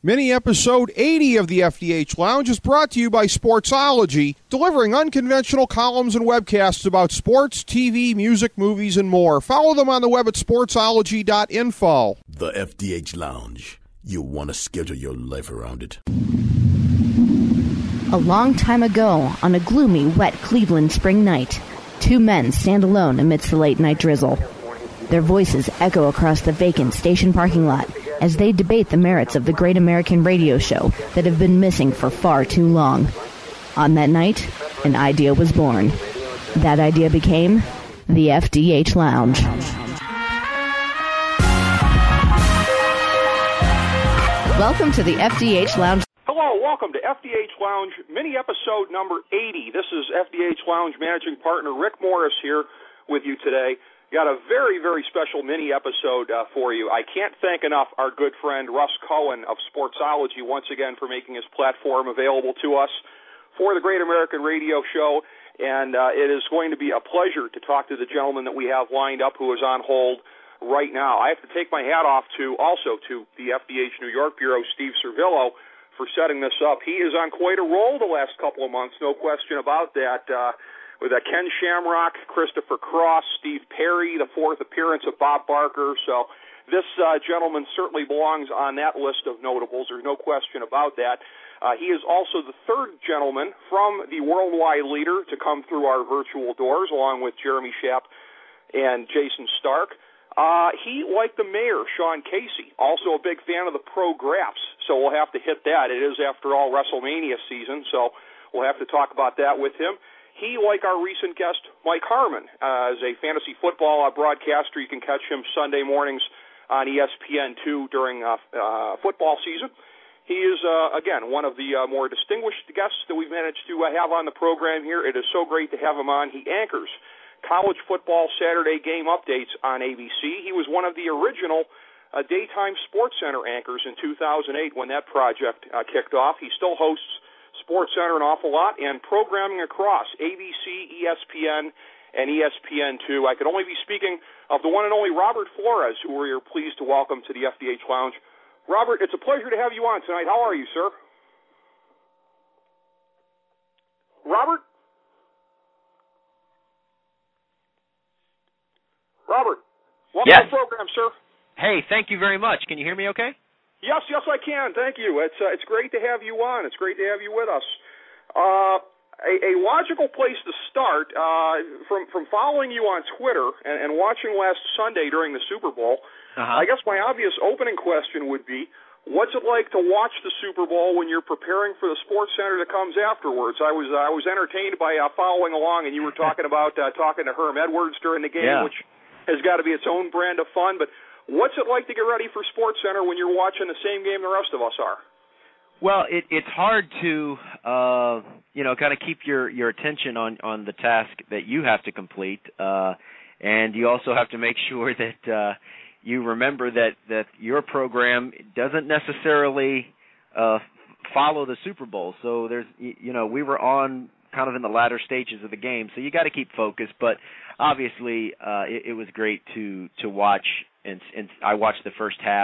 Mini episode 80 of the FDH Lounge is brought to you by Sportsology, delivering unconventional columns and webcasts about sports, TV, music, movies, and more. Follow them on the web at sportsology.info. The FDH Lounge. You want to schedule your life around it. A long time ago, on a gloomy, wet Cleveland spring night, two men stand alone amidst the late-night drizzle. Their voices echo across the vacant station parking lot as they debate the merits of the great American radio show that have been missing for far too long. On that night, an idea was born. That idea became the FDH Lounge. Welcome to the FDH Lounge. Hello, welcome to FDH Lounge, mini episode number 80. This is FDH Lounge managing partner Rick Morris here with you today. Got a very, very special mini episode for you. I can't thank enough our good friend Russ Cohen of Sportsology once again for making his platform available to us for the Great American Radio Show, and it is going to be a pleasure to talk to the gentleman that we have lined up who is on hold right now. I have to take my hat off to the FDH New York Bureau, Steve Servillo, for setting this up. He is on quite a roll the last couple of months, no question about that. With Ken Shamrock, Christopher Cross, Steve Perry, the fourth appearance of Bob Barker. So this gentleman certainly belongs on that list of notables. There's no question about that. He is also the third gentleman from the worldwide leader to come through our virtual doors, along with Jeremy Schaap and Jason Stark. He, like the mayor, Sean Casey, also a big fan of the Pro Graphs, so we'll have to hit that. It is, after all, WrestleMania season, so we'll have to talk about that with him. He, like our recent guest, Mike Harmon, is a fantasy football broadcaster. You can catch him Sunday mornings on ESPN2 during football season. He is, again, one of the more distinguished guests that we've managed to have on the program here. It is so great to have him on. He anchors college football Saturday game updates on ABC. He was one of the original daytime Sports Center anchors in 2008 when that project kicked off. He still hosts Sports Center an awful lot, and programming across ABC, ESPN, and ESPN2. I could only be speaking of the one and only Robert Flores, who we are pleased to welcome to the FDH Lounge. Robert, it's a pleasure to have you on tonight. How are you, sir? Robert? Robert, welcome to the program, sir. Hey, thank you very much. Can you hear me okay? Yes, I can. Thank you. It's great to have you on. It's great to have you with us. A logical place to start, from following you on Twitter and watching last Sunday during the Super Bowl, I guess my obvious opening question would be, what's it like to watch the Super Bowl when you're preparing for the Sports Center that comes afterwards? I was entertained by following along, and you were talking about talking to Herm Edwards during the game, which has got to be its own brand of fun, but what's it like to get ready for Sports Center when you're watching the same game the rest of us are? Well, it's hard to, kind of keep your attention on the task that you have to complete, and you also have to make sure that you remember that your program doesn't necessarily follow the Super Bowl. So we were on kind of in the latter stages of the game, so you got to keep focused. But obviously, it was great to watch. And I watched the first half,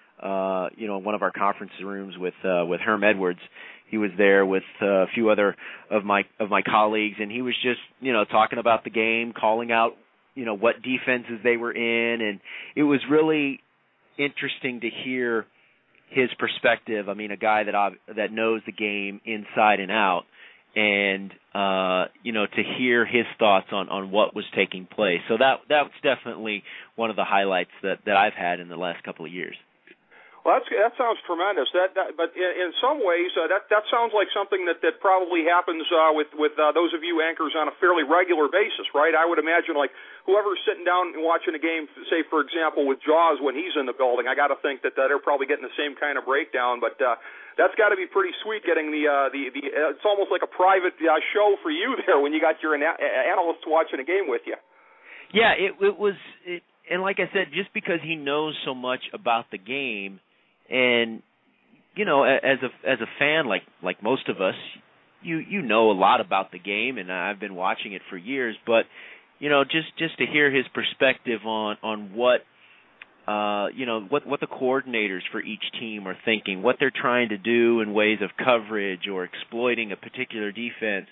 in one of our conference rooms with Herm Edwards. He was there with a few other of my colleagues, and he was just, talking about the game, calling out, what defenses they were in, and it was really interesting to hear his perspective. I mean, a guy that knows the game inside and out, and to hear his thoughts on what was taking place. So that's definitely one of the highlights that I've had in the last couple of years. Well, that sounds tremendous. But in some ways, that sounds like something that probably happens with those of you anchors on a fairly regular basis, right? I would imagine, like, whoever's sitting down and watching a game, say, for example, with Jaws when he's in the building, I got to think that they're probably getting the same kind of breakdown. But that's got to be pretty sweet, getting the it's almost like a private show for you there when you got your analysts watching a game with you. Yeah, it was, and like I said, just because he knows so much about the game. And as a fan, like most of us, you know a lot about the game, and I've been watching it for years. But just to hear his perspective on what what the coordinators for each team are thinking, what they're trying to do in ways of coverage or exploiting a particular defense.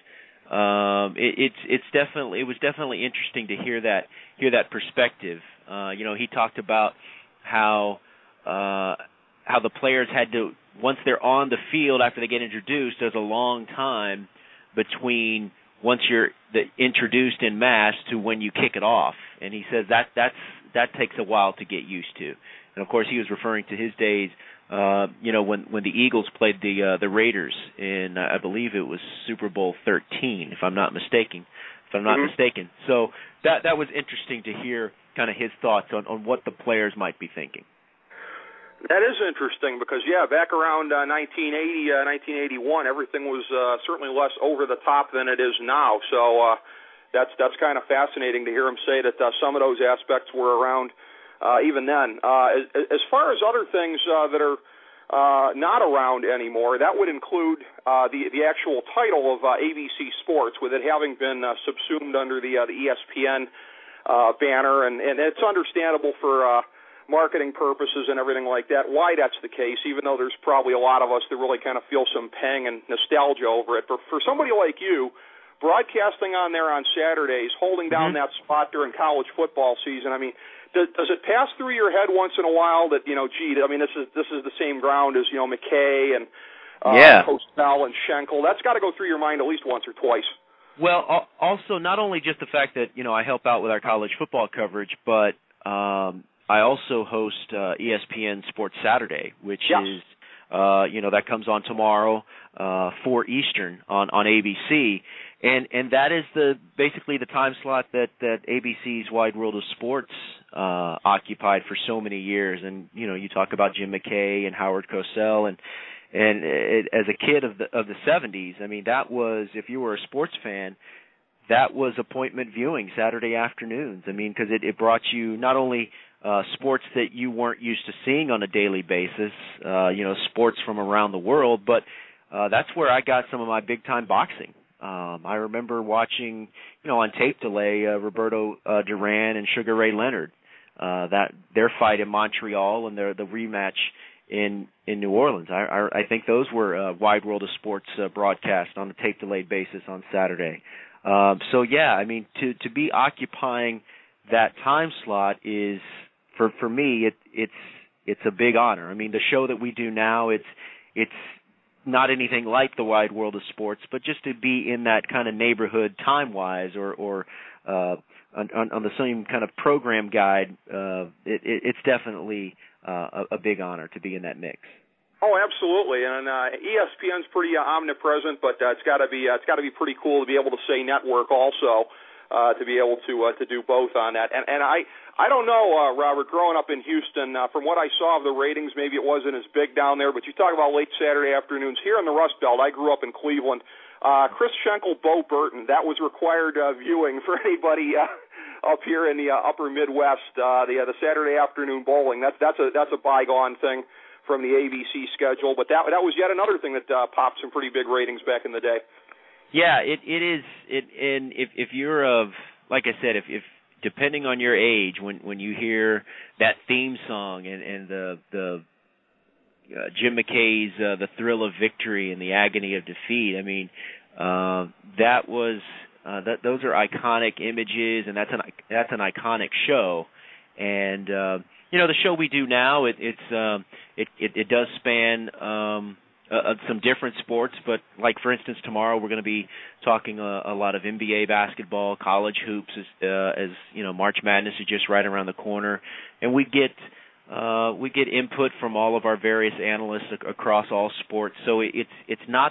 It was definitely interesting to hear that perspective. He talked about how the players had to, once they're on the field after they get introduced, there's a long time between once you're introduced en masse to when you kick it off. And he says that takes a while to get used to. And of course, he was referring to his days, when the Eagles played the Raiders in, I believe it was Super Bowl 13, if I'm not mistaken. So that was interesting to hear kind of his thoughts on what the players might be thinking. That is interesting because, back around 1980, 1981, everything was certainly less over the top than it is now. So that's kind of fascinating to hear him say that some of those aspects were around even then. As far as other things that are not around anymore, that would include the actual title of ABC Sports, with it having been subsumed under the ESPN banner, and it's understandable for marketing purposes and everything like that why that's the case, even though there's probably a lot of us that really kind of feel some pang and nostalgia over it. But for somebody like you, broadcasting on there on Saturdays, holding down that spot during college football season, I mean, does it pass through your head once in a while that, this is the same ground as, McKay and Cosell and Schenkel? That's got to go through your mind at least once or twice. Well, also not only just the fact that, I help out with our college football coverage, but I also host ESPN Sports Saturday, which is, that comes on tomorrow, 4 Eastern on ABC. And that is basically the time slot that ABC's Wide World of Sports occupied for so many years. And, you talk about Jim McKay and Howard Cosell, and as a kid of the 70s, I mean, that was, if you were a sports fan, that was appointment viewing Saturday afternoons. I mean, because it brought you not only sports that you weren't used to seeing on a daily basis, sports from around the world, but that's where I got some of my big-time boxing. I remember watching, on tape delay, Roberto Duran and Sugar Ray Leonard, their fight in Montreal and the rematch in New Orleans. I think those were Wide World of Sports broadcast on a tape-delayed basis on Saturday. I mean, to be occupying that time slot is, for me, it's a big honor. I mean, the show that we do now, it's not anything like the Wide World of Sports, but just to be in that kind of neighborhood time-wise, or on the same kind of program guide, it's definitely a big honor to be in that mix. Oh, absolutely, and ESPN's pretty omnipresent, but it's got to be pretty cool to be able to say network also, to be able to do both on that. And I don't know, Robert, growing up in Houston, from what I saw of the ratings, maybe it wasn't as big down there, but you talk about late Saturday afternoons here in the Rust Belt. I grew up in Cleveland. Chris Schenkel, Bo Burton, that was required viewing for anybody up here in the upper Midwest. The Saturday afternoon bowling, that's a bygone thing from the ABC schedule, but that was yet another thing that popped some pretty big ratings back in the day. Yeah, it is. And if you're of, like I said, if depending on your age, when you hear that theme song and the Jim McKay's The Thrill of Victory and the Agony of Defeat, I mean, that was those are iconic images, and that's an iconic show. And the show we do now, it does span some different sports, but like for instance, tomorrow we're going to be talking a lot of NBA basketball, college hoops, as March Madness is just right around the corner, and we get input from all of our various analysts across all sports. So it's not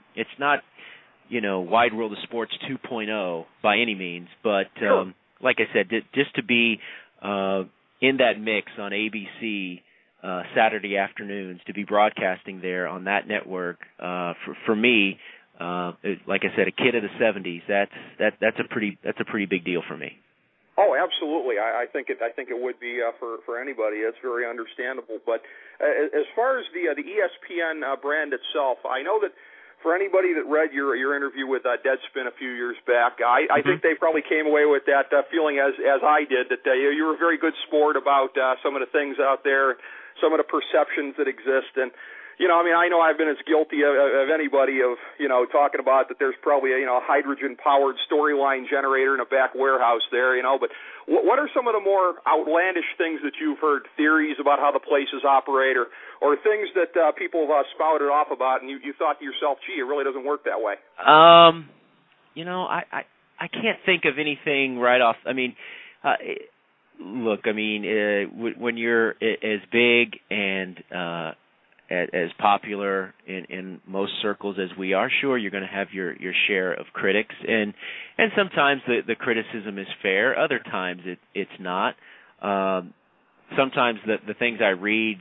Wide World of Sports 2.0 by any means, but like I said, just to be in that mix on ABC Saturday afternoons, to be broadcasting there on that network, for me, like I said, a kid of the 70s, that's a pretty big deal for me. Oh, absolutely. I think it would be for anybody. It's very understandable. But as far as the ESPN brand itself, I know that for anybody that read your interview with Deadspin a few years back, I think they probably came away with that feeling as I did, that you were a very good sport about some of the things out there, some of the perceptions that exist. And, I know I've been as guilty of anybody of, talking about that there's probably a hydrogen-powered storyline generator in a back warehouse there, but what are some of the more outlandish things that you've heard, theories about how the places operate, or things that people have spouted off about, and you thought to yourself, gee, it really doesn't work that way? I can't think of anything right off. I mean, look, when you're as big and as popular in most circles as we are, sure, you're going to have your share of critics, and sometimes the criticism is fair. Other times it's not. Sometimes the things I read,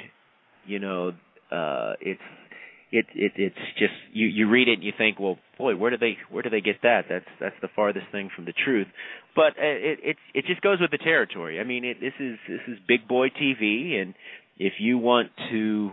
it's just you read it and you think, well, boy, where do they get that? That's the farthest thing from the truth. But it just goes with the territory. I mean, this is big boy TV, and if you want to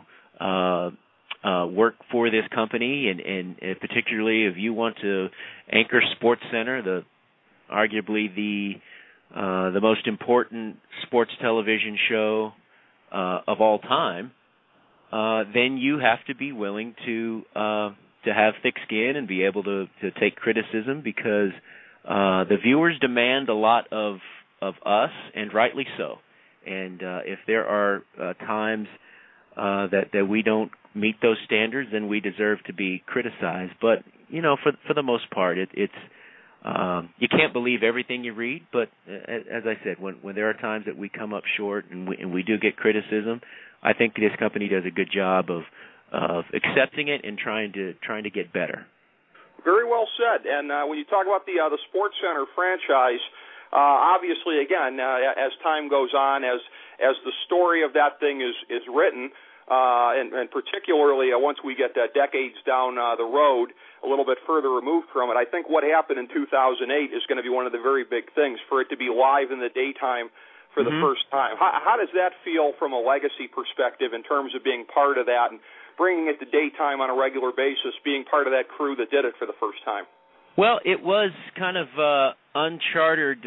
work for this company, and particularly if you want to anchor SportsCenter, arguably the most important sports television show of all time, then you have to be willing to have thick skin and be able to take criticism, because the viewers demand a lot of us, and rightly so. And if there are times that we don't meet those standards, then we deserve to be criticized. But for the most part, it's you can't believe everything you read. But as I said, when there are times that we come up short and we do get criticism, I think this company does a good job of accepting it and trying to get better. Very well said. And when you talk about the SportsCenter franchise, obviously, again, as time goes on, as the story of that thing is written, and particularly once we get decades down the road, a little bit further removed from it, I think what happened in 2008 is going to be one of the very big things, for it to be live in the daytime for the first time. How does that feel from a legacy perspective in terms of being part of that and bringing it to daytime on a regular basis, being part of that crew that did it for the first time? Well, it was kind of uncharted.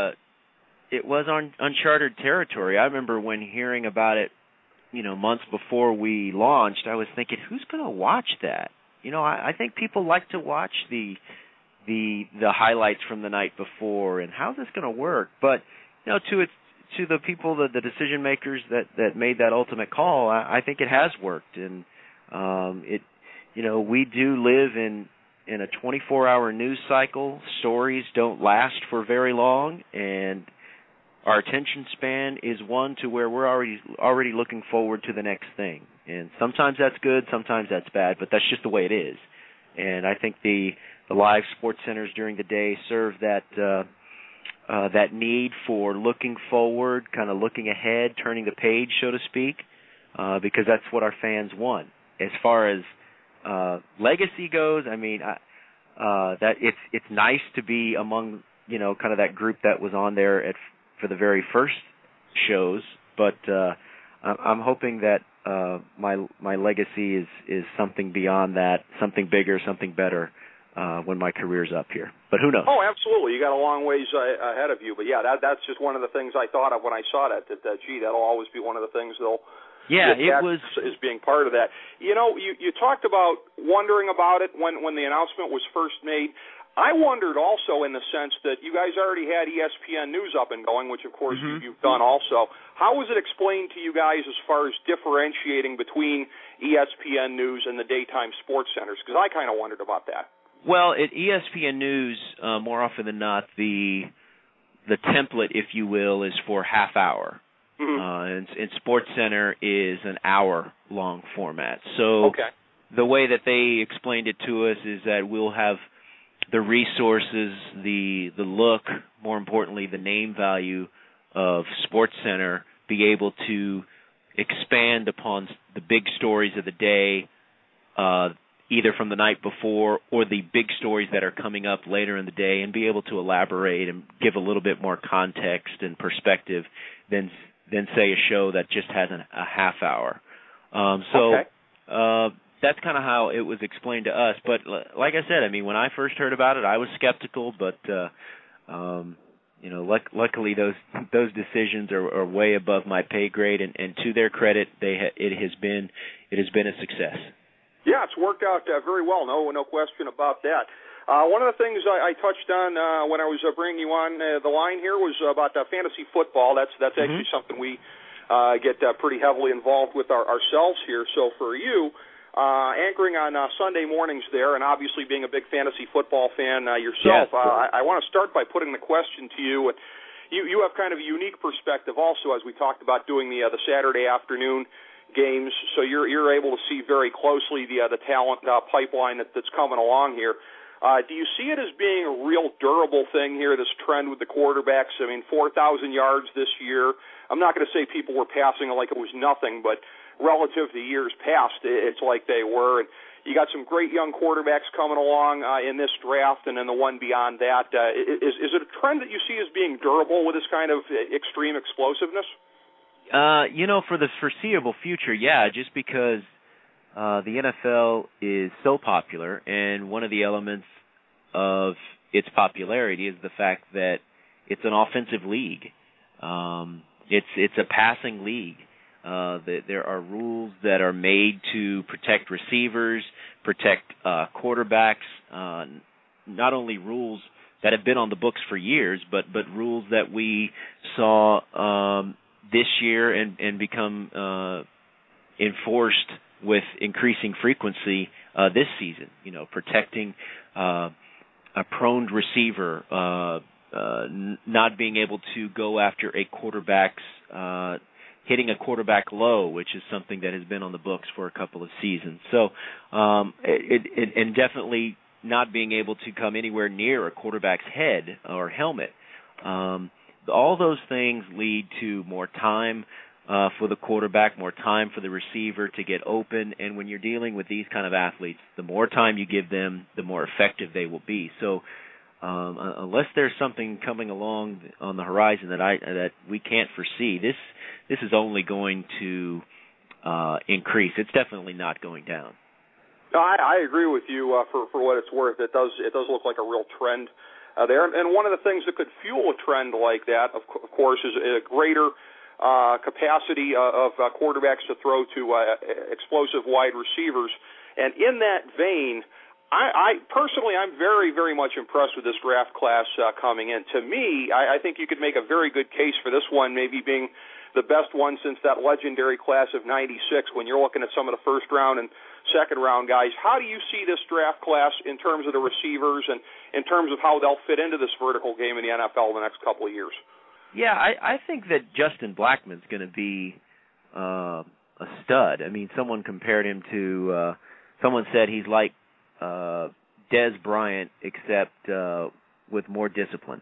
It was on uncharted territory. I remember when hearing about it, months before we launched, I was thinking, who's going to watch that? I think people like to watch the highlights from the night before, and how's this going to work? But to the people, the decision makers that made that ultimate call, I think it has worked, and we do live in a 24-hour news cycle. Stories don't last for very long, and our attention span is one to where we're already looking forward to the next thing. And sometimes that's good, sometimes that's bad, but that's just the way it is. And I think the live sports centers during the day serve that need for looking forward, kind of looking ahead, turning the page, so to speak, because that's what our fans want. As far as legacy goes, that it's nice to be among kind of that group that was on there for the very first shows, but I'm hoping that my legacy is something beyond that, something bigger, something better when my career's up here. But who knows? Oh, absolutely. You got a long ways ahead of you. But yeah, that's just one of the things I thought of when I saw that gee, that'll always be one of the things they'll. Yeah, it was is being part of that. You talked about wondering about it when the announcement was first made. I wondered also in the sense that you guys already had ESPN News up and going, which of course you've done also. How was it explained to you guys as far as differentiating between ESPN News and the daytime sports centers? Because I kind of wondered about that. Well, at ESPN News, more often than not, the template, if you will, is for half hour. And SportsCenter is an hour-long format. So the way that they explained it to us is that we'll have the resources, the look, more importantly, the name value of SportsCenter, be able to expand upon the big stories of the day, either from the night before or the big stories that are coming up later in the day, and be able to elaborate and give a little bit more context and perspective than say a show that just has a half hour. that's kind of how it was explained to us. But like I said, I mean, when I first heard about it, I was skeptical, but luckily those decisions are way above my pay grade, and to their credit, it has been a success. Yeah, it's worked out very well. No question about that. One of the things I touched on when I was bringing you on the line here was about fantasy football. That's actually something we get pretty heavily involved with ourselves here. So for you, anchoring on Sunday mornings there, and obviously being a big fantasy football fan yourself, yes. I want to start by putting the question to you. You have kind of a unique perspective also, as we talked about doing the Saturday afternoon games, so you're able to see very closely the talent pipeline that's coming along here. Do you see it as being a real durable thing here, this trend with the quarterbacks? I mean, 4,000 yards this year. I'm not going to say people were passing it like it was nothing, but relative to years past, it's like they were. And you got some great young quarterbacks coming along in this draft, and then the one beyond that. Is it a trend that you see as being durable with this kind of extreme explosiveness? For the foreseeable future, yeah, just because the NFL is so popular, and one of the elements of its popularity is the fact that it's an offensive league. It's a passing league. There are rules that are made to protect receivers, protect quarterbacks, not only rules that have been on the books for years, but rules that we saw this year and become enforced with increasing frequency this season. Protecting a prone receiver, not being able to go after a quarterback's hitting a quarterback low, which is something that has been on the books for a couple of seasons. So, and definitely not being able to come anywhere near a quarterback's head or helmet. All those things lead to more time for the quarterback, more time for the receiver to get open. And when you're dealing with these kind of athletes, the more time you give them, the more effective they will be. So unless there's something coming along on the horizon that we can't foresee, this is only going to increase. It's definitely not going down. No, I agree with you for what it's worth. It does look like a real trend there. And one of the things that could fuel a trend like that, of course, is a greater capacity of quarterbacks to throw to explosive wide receivers. And in that vein, I personally, I'm very, very much impressed with this draft class coming in. To me, I think you could make a very good case for this one maybe being the best one since that legendary class of 96 when you're looking at some of the first-round and second-round guys. How do you see this draft class in terms of the receivers and in terms of how they'll fit into this vertical game in the NFL in the next couple of years? Yeah, I think that Justin Blackmon's going to be a stud. I mean, someone compared him to someone said he's like Dez Bryant, except with more discipline.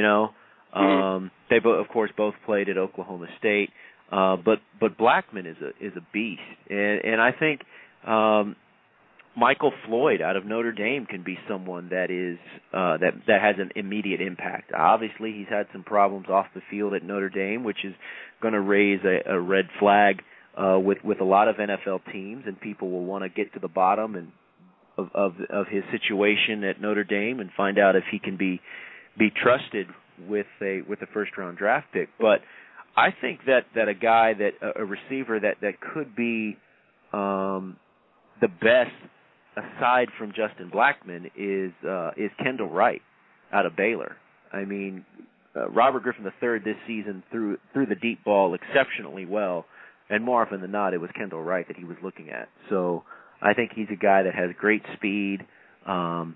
They of course both played at Oklahoma State, but Blackmon is a beast, and I think Michael Floyd out of Notre Dame can be someone that is that has an immediate impact. Obviously, he's had some problems off the field at Notre Dame, which is going to raise a red flag with a lot of NFL teams, and people will want to get to the bottom and of his situation at Notre Dame and find out if he can be trusted with a first round draft pick. But I think that a guy a receiver that could be the best aside from Justin Blackmon is Kendall Wright out of Baylor. I mean, Robert Griffin III this season threw the deep ball exceptionally well, and more often than not, it was Kendall Wright that he was looking at. So I think he's a guy that has great speed. Can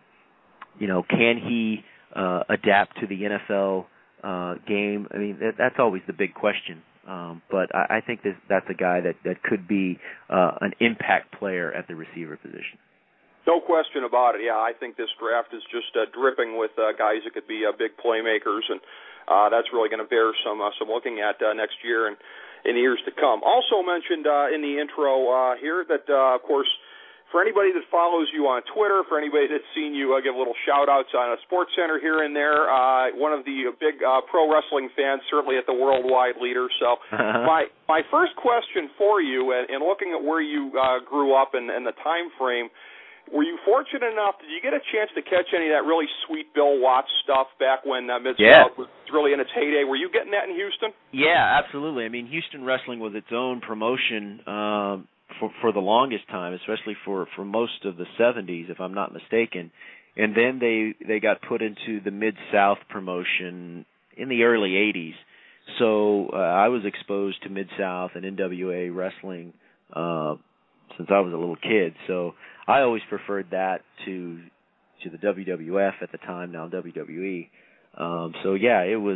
he adapt to the NFL game? I mean, that's always the big question. But I think that's a guy that could be an impact player at the receiver position. No question about it. Yeah, I think this draft is just dripping with guys that could be big playmakers, and that's really going to bear some looking at next year and in years to come. Also mentioned in the intro here that, of course, for anybody that follows you on Twitter, for anybody that's seen you give little shout-outs on a Sports Center here and there, one of the big pro wrestling fans, certainly at the worldwide leader. So my first question for you, and looking at where you grew up and the time frame, were you fortunate enough, did you get a chance to catch any of that really sweet Bill Watts stuff back when Mid-South was really in its heyday? Were you getting that in Houston? Yeah, absolutely. I mean, Houston wrestling was its own promotion for the longest time, especially for most of the 70s, if I'm not mistaken. And then they got put into the Mid-South promotion in the early 80s. So I was exposed to Mid-South and NWA wrestling since I was a little kid. So I always preferred that to the WWF at the time, now WWE. So yeah, it was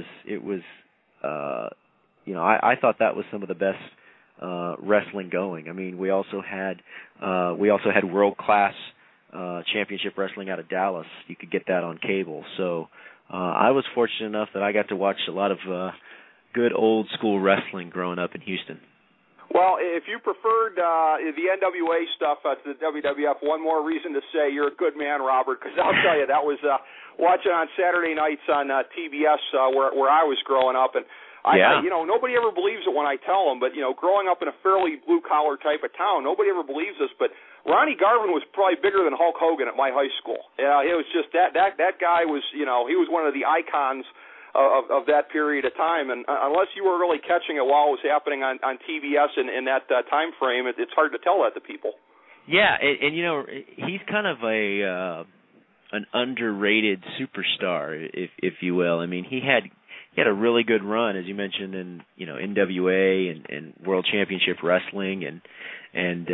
I thought that was some of the best wrestling going. I mean, we also had world class championship wrestling out of Dallas. You could get that on cable. So I was fortunate enough that I got to watch a lot of good old school wrestling growing up in Houston. Well, if you preferred the NWA stuff to the WWF, one more reason to say you're a good man, Robert, because I'll tell you, that was watching on Saturday nights on TBS where I was growing up, and nobody ever believes it when I tell them, but, growing up in a fairly blue-collar type of town, nobody ever believes this, but Ronnie Garvin was probably bigger than Hulk Hogan at my high school. It was just that guy was, he was one of the icons of that period of time, and unless you were really catching it while it was happening on TBS in that time frame, it's hard to tell that to people. Yeah, and he's kind of an underrated superstar, if you will. I mean, he had a really good run, as you mentioned, in NWA and World Championship Wrestling, and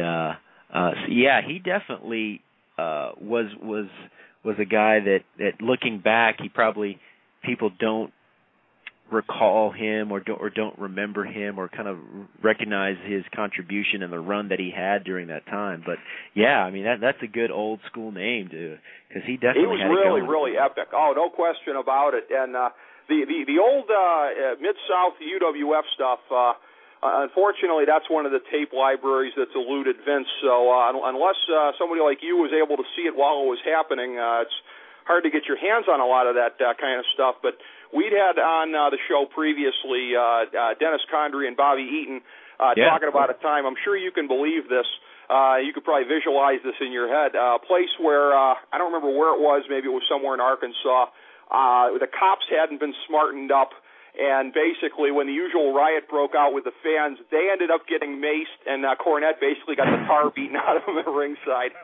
he definitely was a guy that looking back, people don't recall him or don't remember him or kind of recognize his contribution and the run that he had during that time. But yeah, I mean that's a good old school name because he definitely had it going. Really epic. Oh, no question about it. And the old Mid-South UWF stuff. Unfortunately, that's one of the tape libraries that's eluded Vince. So unless somebody like you was able to see it while it was happening, it's hard to get your hands on a lot of that kind of stuff. But we'd had on the show previously Dennis Condrey and Bobby Eaton talking about a time. I'm sure you can believe this. You could probably visualize this in your head. A place where, I don't remember where it was, maybe it was somewhere in Arkansas, the cops hadn't been smartened up, and basically when the usual riot broke out with the fans, they ended up getting maced, and Cornette basically got the tar beaten out of him at ringside.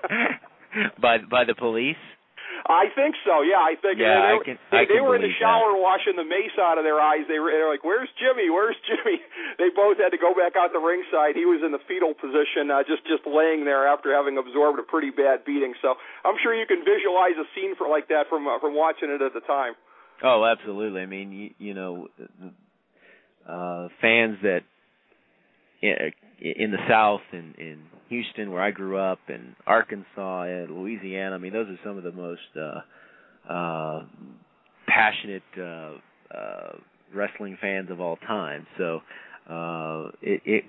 By the police? I think so, yeah. I think they were in the shower washing the mace out of their eyes. They were like, "Where's Jimmy? Where's Jimmy?" They both had to go back out the ringside. He was in the fetal position, just laying there after having absorbed a pretty bad beating. So I'm sure you can visualize a scene like that from watching it at the time. Oh, absolutely. I mean, fans that in the South and in Houston, where I grew up, and Arkansas and Louisiana, I mean, those are some of the most passionate wrestling fans of all time. So it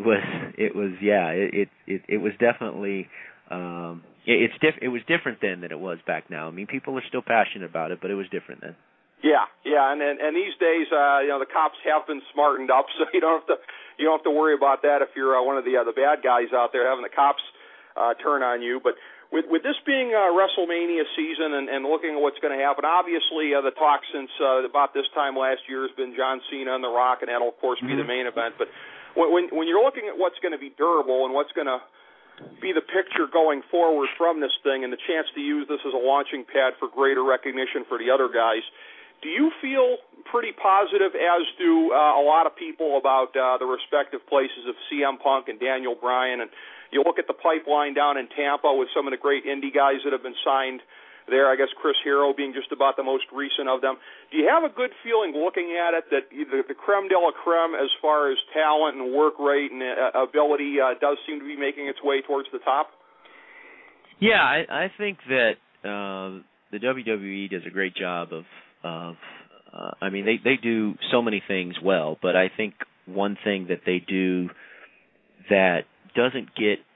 was definitely it was different then than it was back now. I mean, people are still passionate about it, but it was different then. Yeah, and these days, the cops have been smartened up, so you don't have to worry about that if you're one of the bad guys out there having the cops turn on you. But with this being WrestleMania season and looking at what's going to happen, obviously the talk since about this time last year has been John Cena and The Rock, and that'll of course be the main event. But when you're looking at what's going to be durable and what's going to be the picture going forward from this thing and the chance to use this as a launching pad for greater recognition for the other guys, do you feel pretty positive, as do a lot of people, about the respective places of CM Punk and Daniel Bryan? And you look at the pipeline down in Tampa with some of the great indie guys that have been signed there, I guess Chris Hero being just about the most recent of them. Do you have a good feeling looking at it that the creme de la creme as far as talent and work rate and ability does seem to be making its way towards the top? Yeah, I think that the WWE does a great job of I mean, they do so many things well, but I think one thing that they do that doesn't get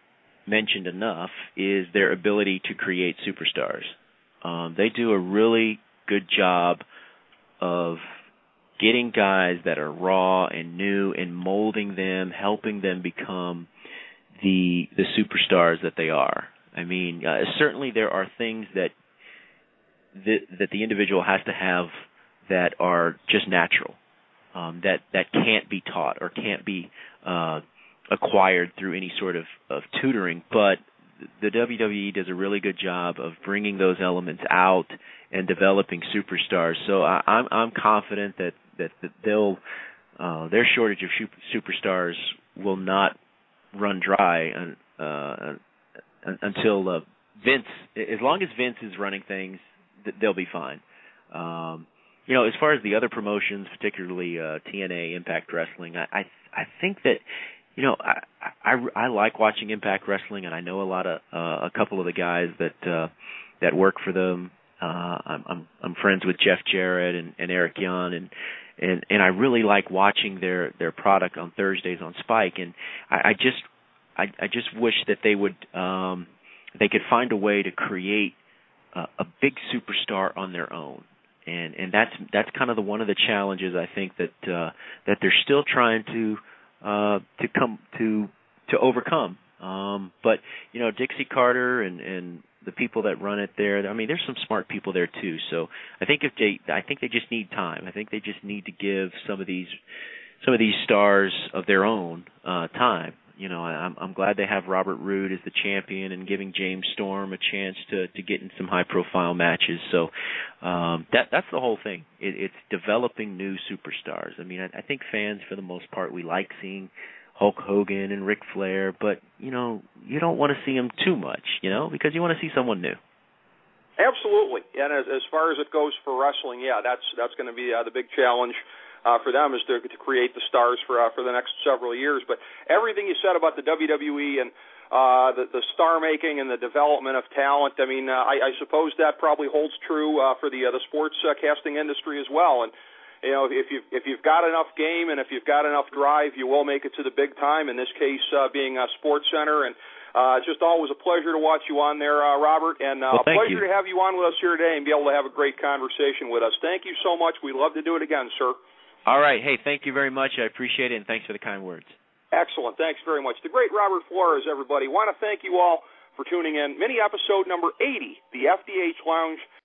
mentioned enough is their ability to create superstars. They do a really good job of getting guys that are raw and new and molding them, helping them become the superstars that they are. I mean, certainly there are things that the individual has to have that are just natural, that can't be taught or can't be acquired through any sort of tutoring. But the WWE does a really good job of bringing those elements out and developing superstars. So I'm confident that they'll their shortage of superstars will not run dry until Vince. As long as Vince is running things, they'll be fine. As far as the other promotions, particularly TNA, Impact Wrestling, I think that I like watching Impact Wrestling, and I know a couple of the guys that work for them. I'm friends with Jeff Jarrett and Eric Young, and I really like watching their product on Thursdays on Spike. And I just wish that they could find a way to create a big superstar on their own. And that's kind of one of the challenges I think that they're still trying to overcome. But Dixie Carter and the people that run it there, I mean, there's some smart people there too. So I think they just need time. I think they just need to give some of these stars of their own time. I'm glad they have Robert Roode as the champion and giving James Storm a chance to get in some high-profile matches. So that's the whole thing. It's developing new superstars. I mean, I think fans, for the most part, we like seeing Hulk Hogan and Ric Flair, but, you don't want to see them too much, because you want to see someone new. Absolutely. And as far as it goes for wrestling, that's going to be the big challenge for them, is to create the stars for the next several years. But everything you said about the WWE and the star making and the development of talent, I mean, I suppose that probably holds true for the sports casting industry as well. And if you've got enough game and if you've got enough drive, you will make it to the big time. In this case, being Sports Center, and just always a pleasure to watch you on there, Robert, and a pleasure to have you on with us here today and be able to have a great conversation with us. Thank you so much. We'd love to do it again, sir. All right. Hey, thank you very much. I appreciate it, and thanks for the kind words. Excellent. Thanks very much. The great Robert Flores, everybody. Want to thank you all for tuning in. Mini episode number 80, the FDH Lounge.